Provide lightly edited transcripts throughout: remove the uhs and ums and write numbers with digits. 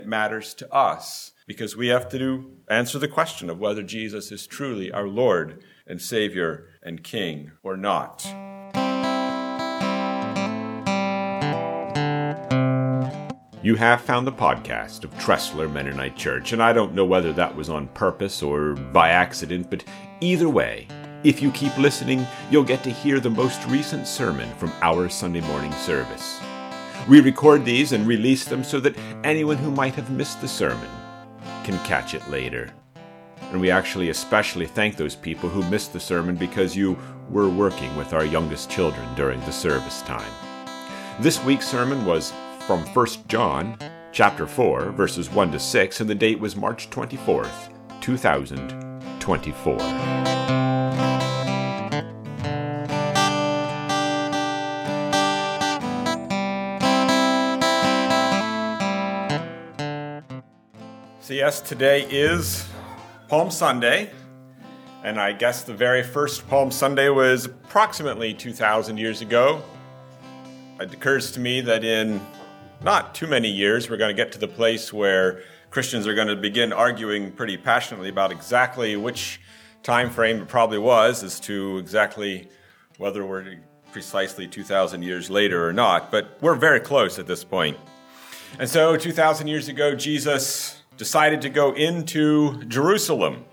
It matters to us because we have to answer the question of whether Jesus is truly our Lord and Savior and King or not. You have found the podcast of Tressler Mennonite Church, and I don't know whether that was on purpose or by accident, but either way, if you keep listening, you'll get to hear the most recent sermon from our Sunday morning service. We record these and release them so that anyone who might have missed the sermon can catch it later. And we actually especially thank those people who missed the sermon because you were working with our youngest children during the service time. This week's sermon was from 1 John chapter 4, verses 1 to 6, and the date was March 24th, 2024. So yes, today is Palm Sunday, and I guess the very first Palm Sunday was approximately 2,000 years ago. It occurs to me that in not too many years, we're going to get to the place where Christians are going to begin arguing pretty passionately about exactly which time frame it probably was as to exactly whether we're precisely 2,000 years later or not. But we're very close at this point. And so 2,000 years ago, Jesus decided to go into Jerusalem.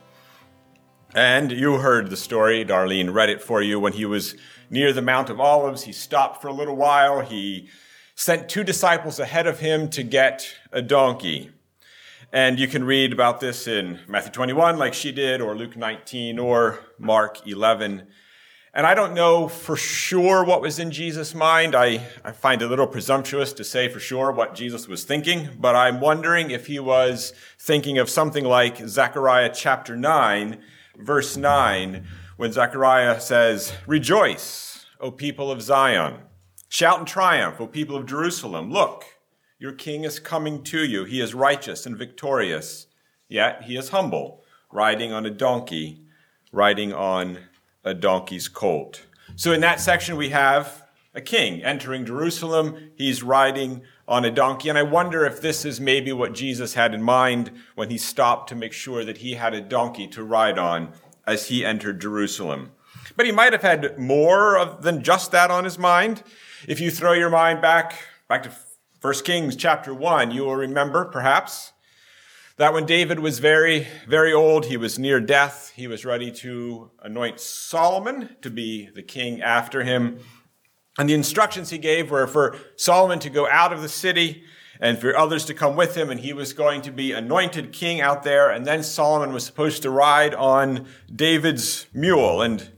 And you heard the story. Darlene read it for you. When he was near the Mount of Olives, he stopped for a little while. He sent 2 disciples ahead of him to get a donkey. And you can read about this in Matthew 21, like she did, or Luke 19, or Mark 11. And I don't know for sure what was in Jesus' mind. I find it a little presumptuous to say for sure what Jesus was thinking, but I'm wondering if he was thinking of something like Zechariah chapter 9, verse 9, when Zechariah says, "Rejoice, O people of Zion. Shout in triumph, O people of Jerusalem. Look, your king is coming to you. He is righteous and victorious, yet he is humble, riding on a donkey, riding on a donkey's colt." So in that section, we have a king entering Jerusalem. He's riding on a donkey. And I wonder if this is maybe what Jesus had in mind when he stopped to make sure that he had a donkey to ride on as he entered Jerusalem. But he might have had more than just that on his mind. If you throw your mind back to 1 Kings chapter 1, you will remember, perhaps, that when David was very, very old, he was near death. He was ready to anoint Solomon to be the king after him. And the instructions he gave were for Solomon to go out of the city and for others to come with him, and he was going to be anointed king out there. And then Solomon was supposed to ride on David's mule. And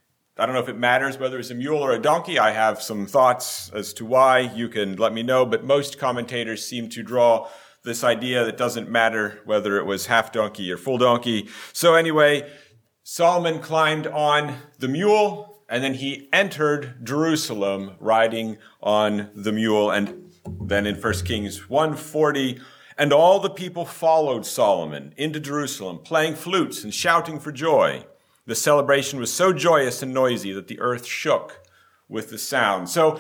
I don't know if it matters whether it's a mule or a donkey. I have some thoughts as to why. You can let me know. But most commentators seem to draw this idea that it doesn't matter whether it was half donkey or full donkey. So anyway, Solomon climbed on the mule, and then he entered Jerusalem riding on the mule. And then in 1 Kings 1:40, and all the people followed Solomon into Jerusalem, playing flutes and shouting for joy. The celebration was so joyous and noisy that the earth shook with the sound. So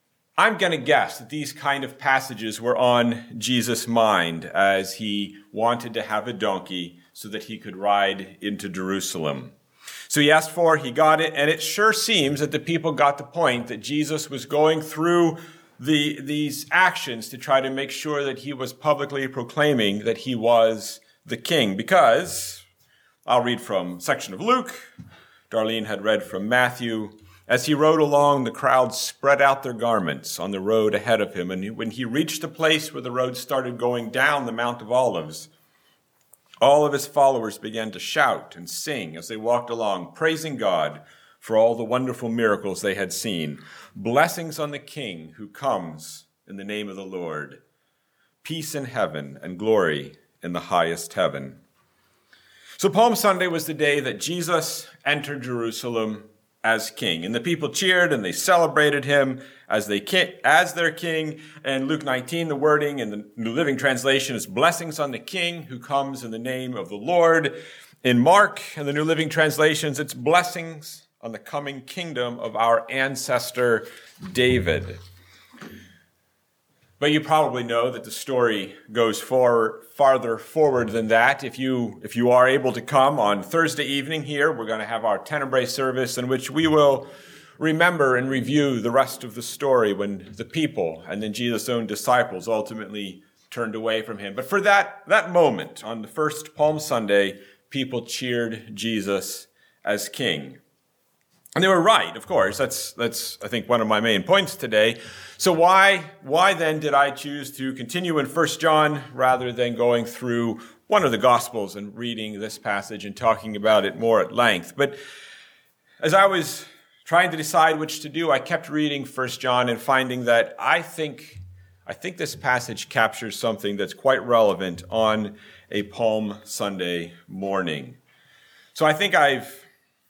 I'm going to guess that these kind of passages were on Jesus' mind as he wanted to have a donkey so that he could ride into Jerusalem. So he asked for it, he got it, and it sure seems that the people got the point that Jesus was going through these actions to try to make sure that he was publicly proclaiming that he was the king. Because I'll read from a section of Luke. Darlene had read from Matthew. As he rode along, the crowd spread out their garments on the road ahead of him. And when he reached the place where the road started going down the Mount of Olives, all of his followers began to shout and sing as they walked along, praising God for all the wonderful miracles they had seen. Blessings on the King who comes in the name of the Lord. Peace in heaven and glory in the highest heaven. So Palm Sunday was the day that Jesus entered Jerusalem as king. And the people cheered and they celebrated him as their king. And Luke 19, the wording in the New Living Translation is blessings on the King who comes in the name of the Lord. In Mark and the New Living Translations, it's blessings on the coming kingdom of our ancestor David. But you probably know that the story goes farther forward than that. If you are able to come on Thursday evening here, we're going to have our Tenebrae service in which we will remember and review the rest of the story when the people and then Jesus' own disciples ultimately turned away from him. But for that moment, on the first Palm Sunday, people cheered Jesus as king. And they were right, of course. That's I think one of my main points today. So why then did I choose to continue in 1 John rather than going through one of the Gospels and reading this passage and talking about it more at length? But as I was trying to decide which to do, I kept reading 1 John and finding that I think this passage captures something that's quite relevant on a Palm Sunday morning. So I think I've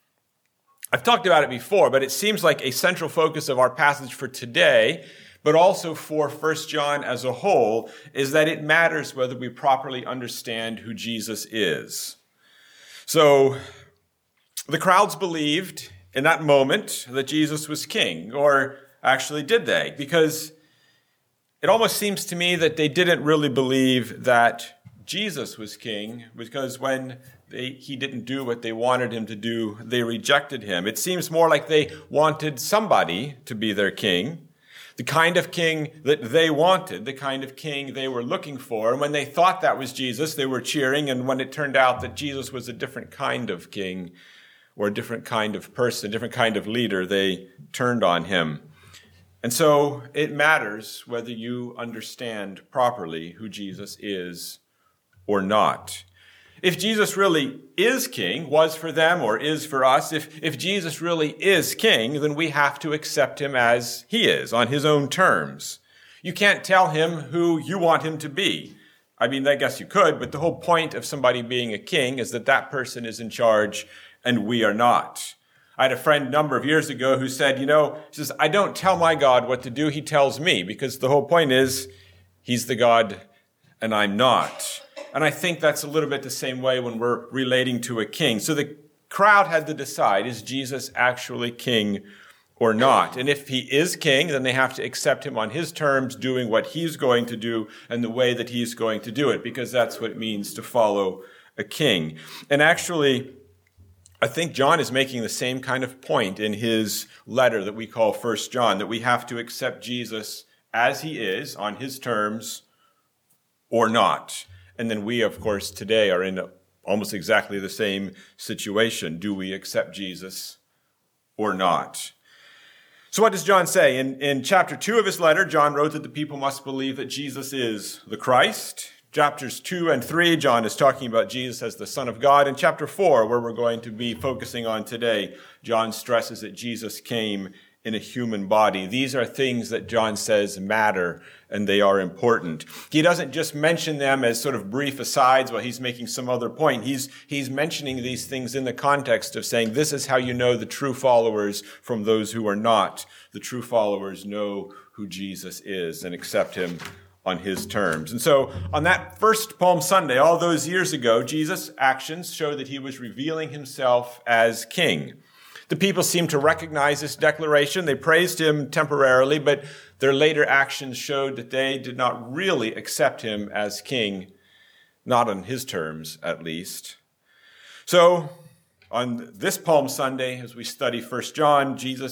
talked about it before, but it seems like a central focus of our passage for today, but also for 1 John as a whole, is that it matters whether we properly understand who Jesus is. So the crowds believed in that moment that Jesus was king, or actually did they? Because it almost seems to me that they didn't really believe that Jesus was king, because when he didn't do what they wanted him to do, they rejected him. It seems more like they wanted somebody to be their king, the kind of king that they wanted, the kind of king they were looking for. And when they thought that was Jesus, they were cheering. And when it turned out that Jesus was a different kind of king or a different kind of person, a different kind of leader, they turned on him. And so it matters whether you understand properly who Jesus is or not. If Jesus really is king, was for them or is for us, if Jesus really is king, then we have to accept him as he is, on his own terms. You can't tell him who you want him to be. I mean, I guess you could, but the whole point of somebody being a king is that that person is in charge and we are not. I had a friend a number of years ago who said, he says, I don't tell my God what to do, he tells me, because the whole point is he's the God and I'm not. And I think that's a little bit the same way when we're relating to a king. So the crowd had to decide, is Jesus actually king or not? And if he is king, then they have to accept him on his terms, doing what he's going to do and the way that he's going to do it, because that's what it means to follow a king. And actually, I think John is making the same kind of point in his letter that we call 1 John, that we have to accept Jesus as he is, on his terms, or not. And then we, of course, today are in almost exactly the same situation. Do we accept Jesus or not? So what does John say? In chapter 2 of his letter, John wrote that the people must believe that Jesus is the Christ. Chapters 2 and 3, John is talking about Jesus as the Son of God. In chapter 4, where we're going to be focusing on today, John stresses that Jesus came in a human body. These are things that John says matter, and they are important. He doesn't just mention them as sort of brief asides while he's making some other point. He's mentioning these things in the context of saying, this is how you know the true followers from those who are not. The true followers know who Jesus is and accept him on his terms. And so on that first Palm Sunday, all those years ago, Jesus' actions show that he was revealing himself as king. The people seemed to recognize this declaration. They praised him temporarily, but their later actions showed that they did not really accept him as king, not on his terms, at least. So on this Palm Sunday, as we study 1 John,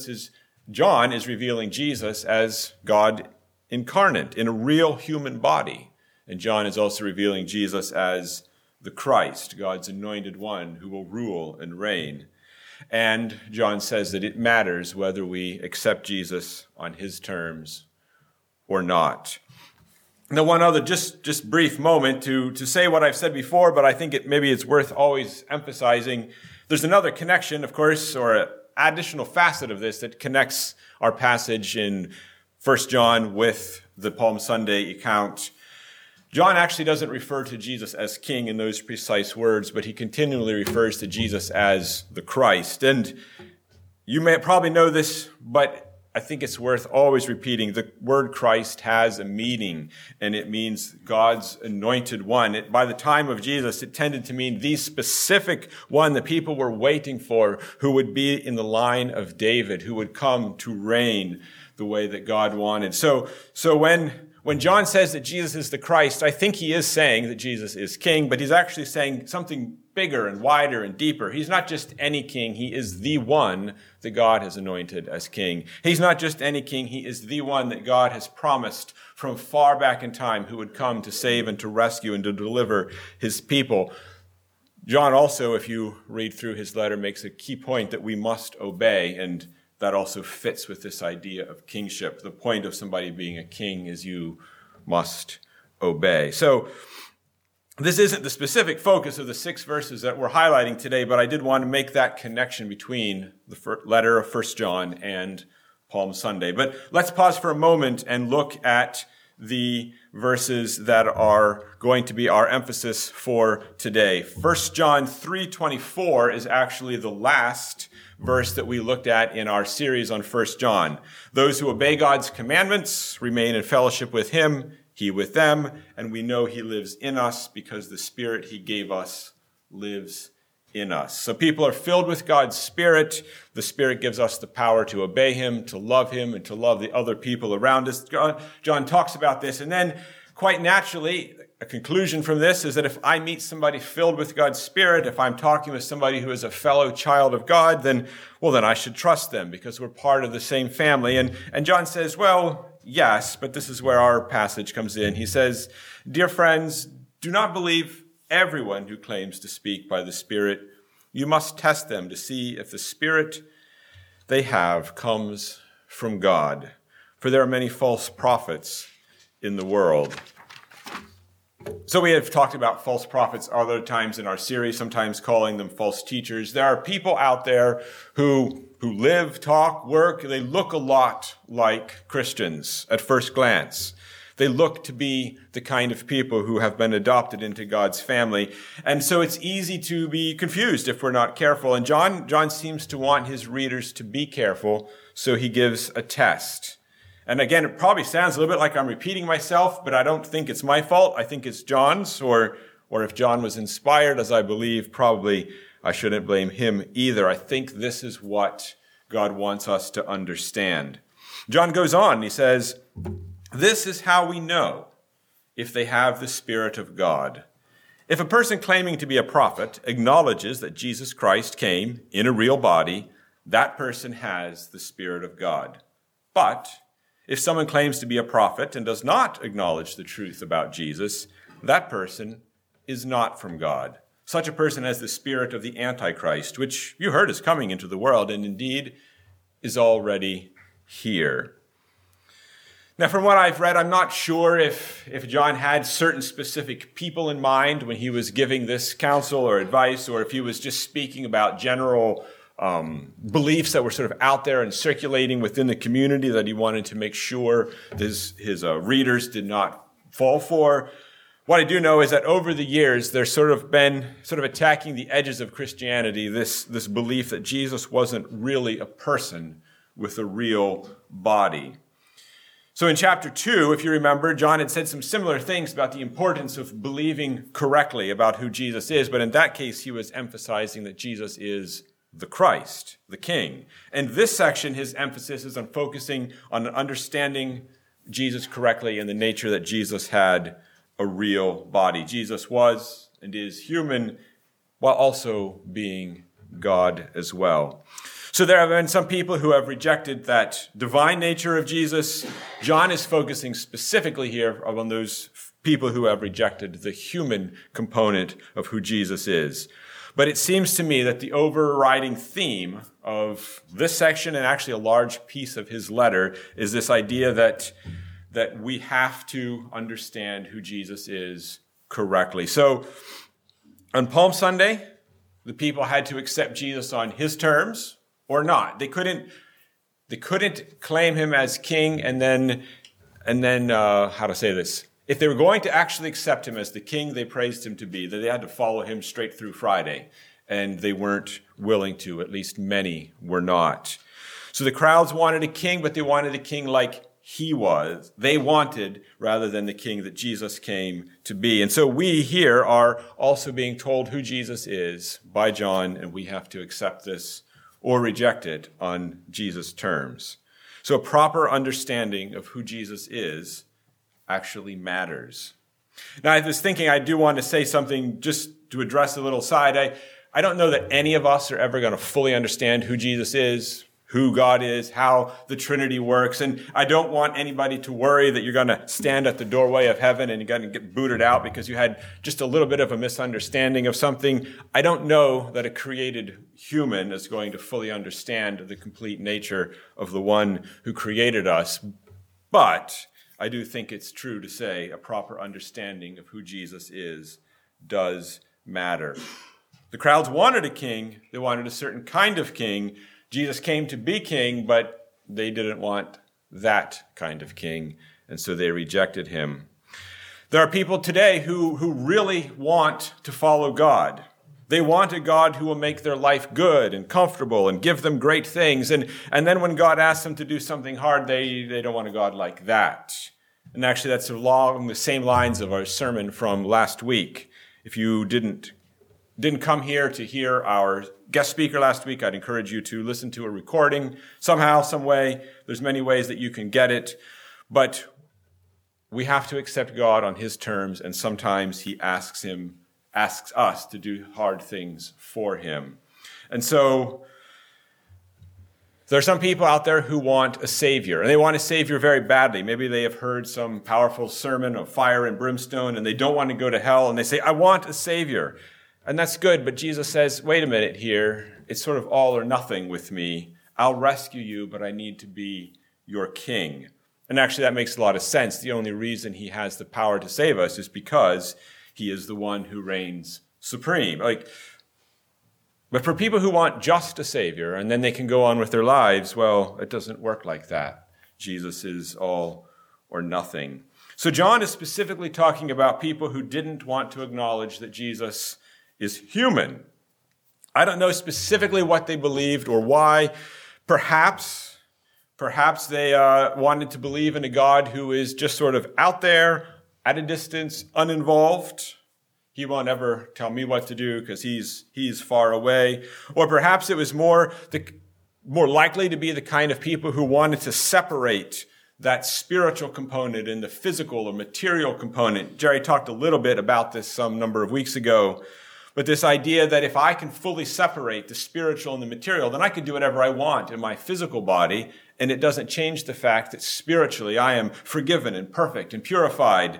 John is revealing Jesus as God incarnate in a real human body. And John is also revealing Jesus as the Christ, God's anointed one who will rule and reign. And John says that it matters whether we accept Jesus on his terms or not. Now, one other just brief moment to say what I've said before, but I think maybe it's worth always emphasizing. There's another connection, of course, or an additional facet of this that connects our passage in 1 John with the Palm Sunday account. John actually doesn't refer to Jesus as king in those precise words, but he continually refers to Jesus as the Christ. And you may probably know this, but I think it's worth always repeating. The word Christ has a meaning, and it means God's anointed one. By the time of Jesus, it tended to mean the specific one that people were waiting for, who would be in the line of David, who would come to reign the way that God wanted. So when when John says that Jesus is the Christ, I think he is saying that Jesus is king, but he's actually saying something bigger and wider and deeper. He's not just any king. He is the one that God has anointed as king. He's not just any king. He is the one that God has promised from far back in time who would come to save and to rescue and to deliver his people. John also, if you read through his letter, makes a key point that we must obey, and that also fits with this idea of kingship. The point of somebody being a king is you must obey. So this isn't the specific focus of the 6 verses that we're highlighting today, but I did want to make that connection between the letter of 1 John and Palm Sunday. But let's pause for a moment and look at the verses that are going to be our emphasis for today. 1 John 3:24 is actually the last verse that we looked at in our series on 1 John. Those who obey God's commandments remain in fellowship with him, he with them, and we know he lives in us because the Spirit he gave us lives in us. So people are filled with God's Spirit. The Spirit gives us the power to obey him, to love him, and to love the other people around us. John talks about this, and then quite naturally, a conclusion from this is that if I meet somebody filled with God's Spirit, if I'm talking with somebody who is a fellow child of God, then I should trust them because we're part of the same family. And John says, well, yes, but this is where our passage comes in. He says, dear friends, do not believe everyone who claims to speak by the Spirit. You must test them to see if the Spirit they have comes from God. For there are many false prophets in the world. So we have talked about false prophets other times in our series, sometimes calling them false teachers. There are people out there who live, talk, work. They look a lot like Christians at first glance. They look to be the kind of people who have been adopted into God's family. And so it's easy to be confused if we're not careful. And John seems to want his readers to be careful, so he gives a test. And again, it probably sounds a little bit like I'm repeating myself, but I don't think it's my fault. I think it's John's, or if John was inspired, as I believe, probably I shouldn't blame him either. I think this is what God wants us to understand. John goes on, he says, this is how we know if they have the Spirit of God. If a person claiming to be a prophet acknowledges that Jesus Christ came in a real body, that person has the Spirit of God. But if someone claims to be a prophet and does not acknowledge the truth about Jesus, that person is not from God. Such a person has the spirit of the Antichrist, which you heard is coming into the world and indeed is already here. Now, from what I've read, I'm not sure if John had certain specific people in mind when he was giving this counsel or advice, or if he was just speaking about general beliefs that were sort of out there and circulating within the community that he wanted to make sure his readers did not fall for. What I do know is that over the years, there's sort of been attacking the edges of Christianity, this belief that Jesus wasn't really a person with a real body. So in chapter 2, if you remember, John had said some similar things about the importance of believing correctly about who Jesus is, but in that case, he was emphasizing that Jesus is the Christ, the King. And this section, his emphasis is on focusing on understanding Jesus correctly and the nature that Jesus had a real body. Jesus was and is human while also being God as well. So there have been some people who have rejected that divine nature of Jesus. John is focusing specifically here on those people who have rejected the human component of who Jesus is. But it seems to me that the overriding theme of this section, and actually a large piece of his letter, is this idea that we have to understand who Jesus is correctly. So on Palm Sunday, the people had to accept Jesus on his terms or not. They couldn't claim him as king and then how to say this? If they were going to actually accept him as the king they praised him to be, then they had to follow him straight through Friday. And they weren't willing to. At least many were not. So the crowds wanted a king, but they wanted a king like he was. They wanted rather than the king that Jesus came to be. And so we here are also being told who Jesus is by John, and we have to accept this or reject it on Jesus' terms. So a proper understanding of who Jesus is actually matters. Now, I was thinking I do want to say something just to address a little side. I don't know that any of us are ever going to fully understand who Jesus is, who God is, how the Trinity works. And I don't want anybody to worry that you're going to stand at the doorway of heaven and you're going to get booted out because you had just a little bit of a misunderstanding of something. I don't know that a created human is going to fully understand the complete nature of the one who created us. But I do think it's true to say a proper understanding of who Jesus is does matter. The crowds wanted a king. They wanted a certain kind of king. Jesus came to be king, but they didn't want that kind of king, and so they rejected him. There are people today who really want to follow God. They want a God who will make their life good and comfortable and give them great things. And then when God asks them to do something hard, they don't want a God like that. And actually, that's along the same lines of our sermon from last week. If you didn't come here to hear our guest speaker last week, I'd encourage you to listen to a recording somehow, some way. There's many ways that you can get it. But we have to accept God on his terms, and sometimes he asks us to do hard things for him. And so there are some people out there who want a savior, and they want a savior very badly. Maybe they have heard some powerful sermon of fire and brimstone, and they don't want to go to hell, and they say, I want a savior. And that's good, but Jesus says, wait a minute here. It's sort of all or nothing with me. I'll rescue you, but I need to be your king. And actually, that makes a lot of sense. The only reason he has the power to save us is because he is the one who reigns supreme. But for people who want just a savior, and then they can go on with their lives, well, it doesn't work like that. Jesus is all or nothing. So John is specifically talking about people who didn't want to acknowledge that Jesus is human. I don't know specifically what they believed or why. Perhaps they wanted to believe in a God who is just sort of out there, at a distance, uninvolved. He won't ever tell me what to do because he's far away. Or perhaps it was more likely to be the kind of people who wanted to separate that spiritual component and the physical or material component. Jerry talked a little bit about this some number of weeks ago. But this idea that if I can fully separate the spiritual and the material, then I can do whatever I want in my physical body, and it doesn't change the fact that spiritually I am forgiven and perfect and purified.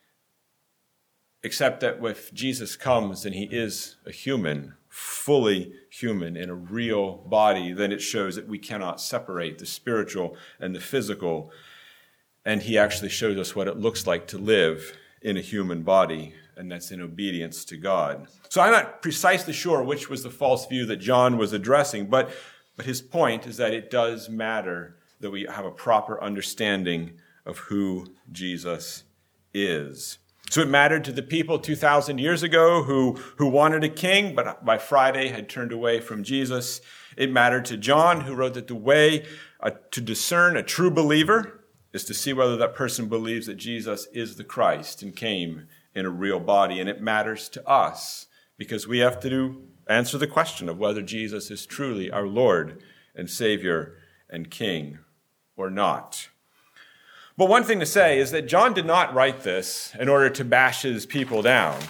Except that if Jesus comes and he is a human, fully human in a real body, then it shows that we cannot separate the spiritual and the physical. And he actually shows us what it looks like to live in a human body, and that's in obedience to God. So I'm not precisely sure which was the false view that John was addressing, but his point is that it does matter that we have a proper understanding of who Jesus is. So it mattered to the people 2,000 years ago who wanted a king, but by Friday had turned away from Jesus. It mattered to John, who wrote that the way to discern a true believer is to see whether that person believes that Jesus is the Christ and came in a real body. And it matters to us because we have to answer the question of whether Jesus is truly our Lord and Savior and King or not. But one thing to say is that John did not write this in order to bash his people down.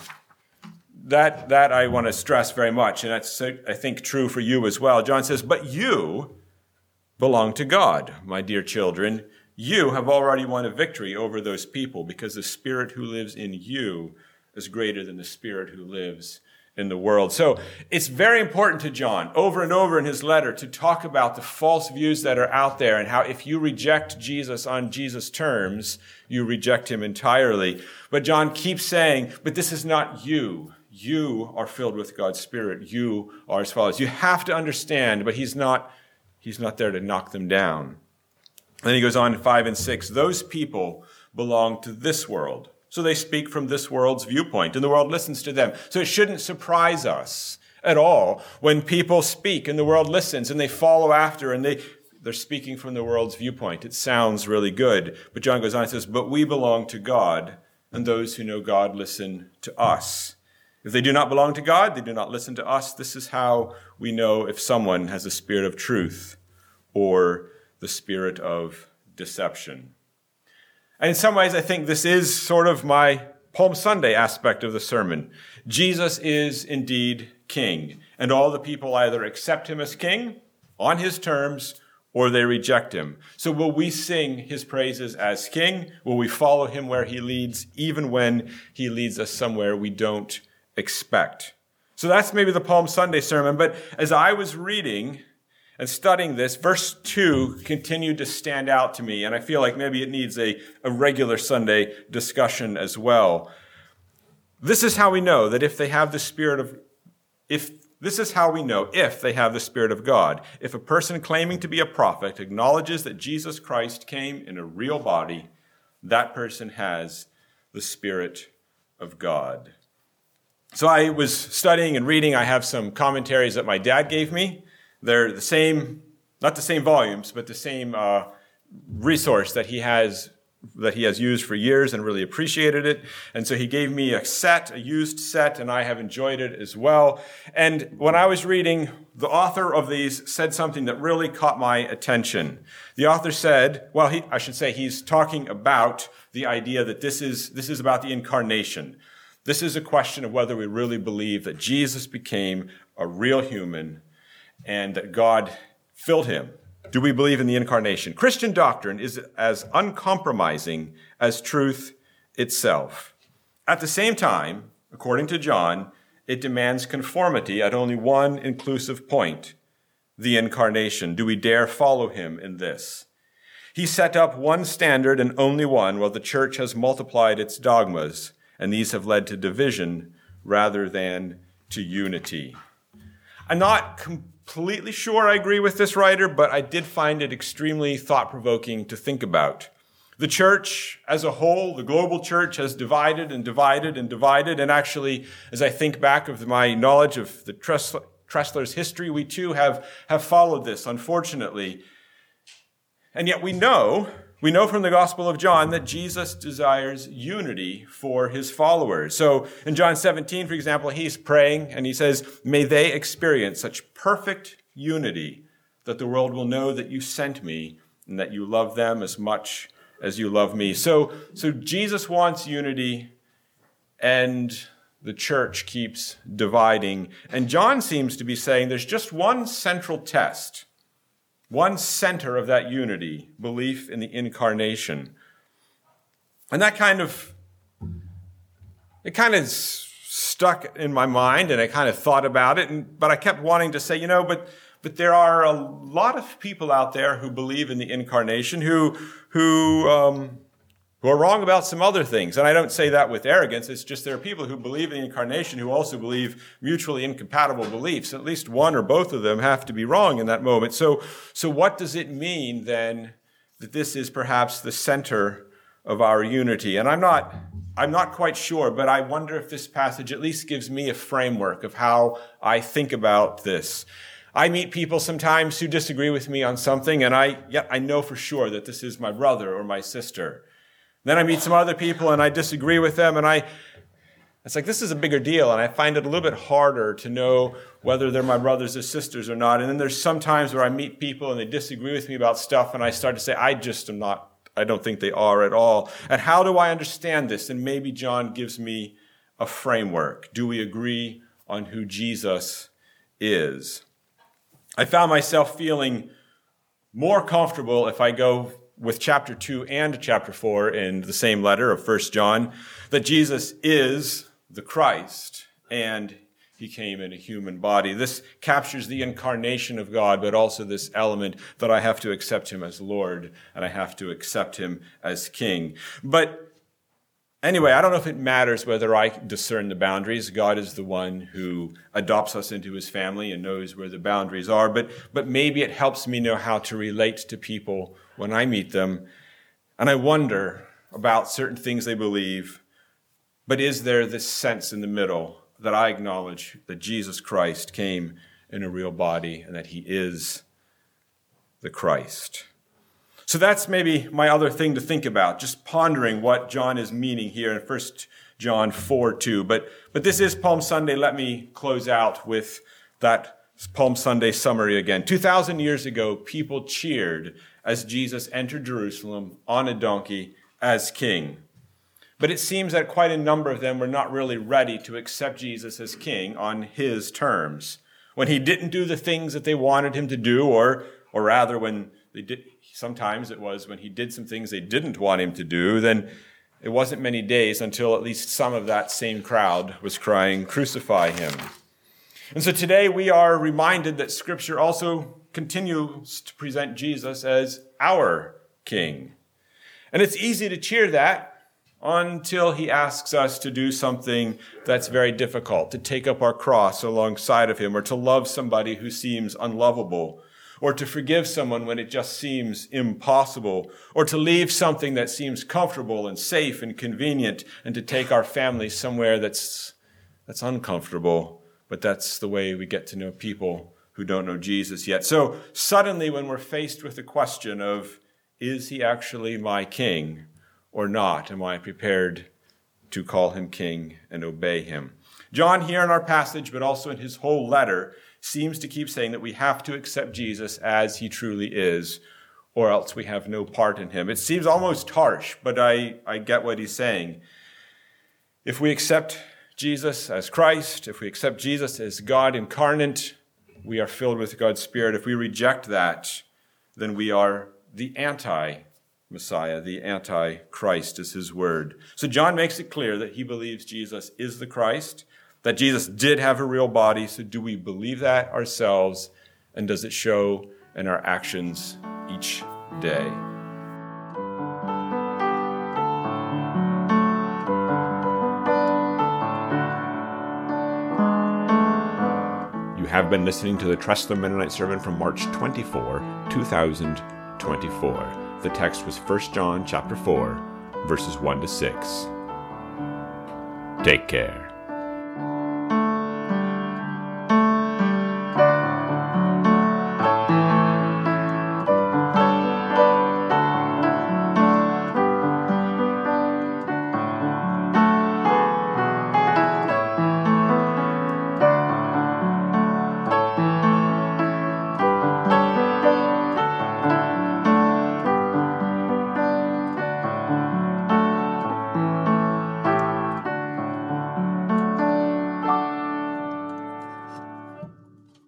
That I want to stress very much, and that's, I think, true for you as well. John says, but you belong to God, my dear children. You have already won a victory over those people because the Spirit who lives in you is greater than the Spirit who lives in the world. So it's very important to John, over and over in his letter, to talk about the false views that are out there and how if you reject Jesus on Jesus' terms, you reject him entirely. But John keeps saying, but this is not you. You are filled with God's Spirit. You are as follows. You have to understand, but he's not there to knock them down. Then he goes on in 5 and 6, those people belong to this world. So they speak from this world's viewpoint, and the world listens to them. So it shouldn't surprise us at all when people speak and the world listens and they follow after and they're speaking from the world's viewpoint. It sounds really good. But John goes on and says, but we belong to God, and those who know God listen to us. If they do not belong to God, they do not listen to us. This is how we know if someone has a spirit of truth or the spirit of deception. And in some ways, I think this is sort of my Palm Sunday aspect of the sermon. Jesus is indeed king, and all the people either accept him as king on his terms or they reject him. So will we sing his praises as king? Will we follow him where he leads, even when he leads us somewhere we don't expect? So that's maybe the Palm Sunday sermon. But as I was reading and studying this, verse 2 continued to stand out to me, and I feel like maybe it needs a regular Sunday discussion as well. This is how we know that if they have the Spirit of God. If a person claiming to be a prophet acknowledges that Jesus Christ came in a real body, that person has the Spirit of God. So I was studying and reading. I have some commentaries that my dad gave me. They're the same, not the same volumes, but the same resource that he has used for years and really appreciated it. And so he gave me a used set, and I have enjoyed it as well. And when I was reading, the author of these said something that really caught my attention. The author said, he's talking about the idea that this is about the incarnation. This is a question of whether we really believe that Jesus became a real human and that God filled him. Do we believe in the incarnation? Christian doctrine is as uncompromising as truth itself. At the same time, according to John, it demands conformity at only one inclusive point, the incarnation. Do we dare follow him in this? He set up one standard and only one, while the church has multiplied its dogmas, and these have led to division rather than to unity. I'm not completely sure I agree with this writer, but I did find it extremely thought-provoking to think about. The church as a whole, the global church, has divided and divided and divided. And actually, as I think back of my knowledge of the Tressler's history, we too have followed this, unfortunately. And yet we know from the Gospel of John that Jesus desires unity for his followers. So in John 17, for example, he's praying and he says, "May they experience such perfect unity that the world will know that you sent me and that you love them as much as you love me." So Jesus wants unity, and the church keeps dividing. And John seems to be saying there's just one central test, one center of that unity, belief in the incarnation. And that kind of stuck in my mind, and I kind of thought about it, but I kept wanting to say, but there are a lot of people out there who believe in the incarnation who are wrong about some other things. And I don't say that with arrogance. It's just there are people who believe in the incarnation who also believe mutually incompatible beliefs. At least one or both of them have to be wrong in that moment. So what does it mean then that this is perhaps the center of our unity? And I'm not quite sure, but I wonder if this passage at least gives me a framework of how I think about this. I meet people sometimes who disagree with me on something, and I know for sure that this is my brother or my sister. Then I meet some other people and I disagree with them, and it's like this is a bigger deal, and I find it a little bit harder to know whether they're my brothers or sisters or not. And then there's some times where I meet people and they disagree with me about stuff, and I start to say, I don't think they are at all. And how do I understand this? And maybe John gives me a framework. Do we agree on who Jesus is? I found myself feeling more comfortable if I go with chapter 2 and chapter 4 in the same letter of 1 John, that Jesus is the Christ, and he came in a human body. This captures the incarnation of God, but also this element that I have to accept him as Lord, and I have to accept him as King. But anyway, I don't know if it matters whether I discern the boundaries. God is the one who adopts us into his family and knows where the boundaries are, but maybe it helps me know how to relate to people when I meet them, and I wonder about certain things they believe, but is there this sense in the middle that I acknowledge that Jesus Christ came in a real body and that he is the Christ? So that's maybe my other thing to think about, just pondering what John is meaning here in 1 John 4:2. But this is Palm Sunday. Let me close out with that Palm Sunday summary again. 2,000 years ago, people cheered as Jesus entered Jerusalem on a donkey as king. But it seems that quite a number of them were not really ready to accept Jesus as king on his terms. When he didn't do the things that they wanted him to do, or rather when they did, sometimes it was when he did some things they didn't want him to do, then it wasn't many days until at least some of that same crowd was crying, "Crucify him." And so today we are reminded that Scripture also continues to present Jesus as our king. And it's easy to cheer that until he asks us to do something that's very difficult, to take up our cross alongside of him, or to love somebody who seems unlovable, or to forgive someone when it just seems impossible, or to leave something that seems comfortable and safe and convenient, and to take our family somewhere that's uncomfortable. But that's the way we get to know people who don't know Jesus yet. So suddenly when we're faced with the question of, is he actually my king or not? Am I prepared to call him king and obey him? John here in our passage, but also in his whole letter, seems to keep saying that we have to accept Jesus as he truly is, or else we have no part in him. It seems almost harsh, but I get what he's saying. If we accept Jesus as Christ, if we accept Jesus as God incarnate, we are filled with God's Spirit. If we reject that, then we are the anti-Messiah, the anti-Christ is his word. So John makes it clear that he believes Jesus is the Christ, that Jesus did have a real body. So do we believe that ourselves? And does it show in our actions each day? You have been listening to the Trust the Mennonite sermon from March 24, 2024. The text was 1 John chapter 4, verses 1 to 6. Take care.